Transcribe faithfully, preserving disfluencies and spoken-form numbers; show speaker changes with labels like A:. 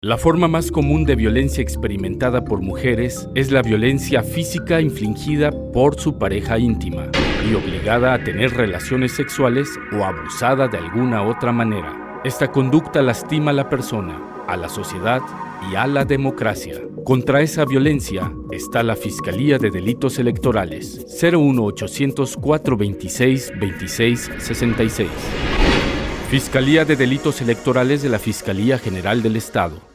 A: La forma más común de violencia experimentada por mujeres es la violencia física infligida por su pareja íntima y obligada a tener relaciones sexuales o abusada de alguna otra manera. Esta conducta lastima a la persona, a la sociedad y a la democracia. Contra esa violencia está la Fiscalía de Delitos Electorales cero uno ochocientos, cuatrocientos veintiséis, veintiséis sesenta y seis. Fiscalía de Delitos Electorales de la Fiscalía General del Estado.